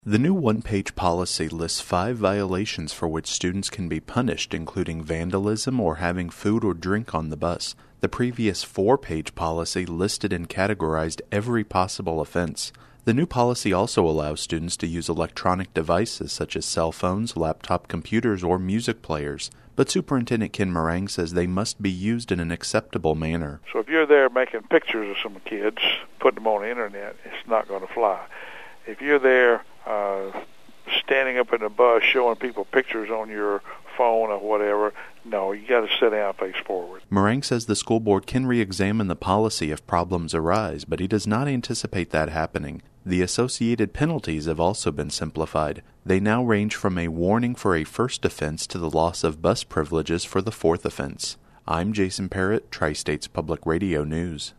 The new one-page policy lists 5 violations for which students can be punished, including vandalism or having food or drink on the bus. The previous 4-page policy listed and categorized every possible offense. The new policy also allows students to use electronic devices such as cell phones, laptop computers, or music players. But Superintendent Ken Morang says they must be used in an acceptable manner. So if you're there making pictures of some kids, putting them on the internet, it's not going to fly. If you're there standing up in the bus showing people pictures on your phone or whatever, no, you got to sit down, face forward. Morang says the school board can re-examine the policy if problems arise, but he does not anticipate that happening. The associated penalties have also been simplified. They now range from a warning for a first offense to the loss of bus privileges for the 4th offense. I'm Jason Parrott, Tri-States Public Radio News.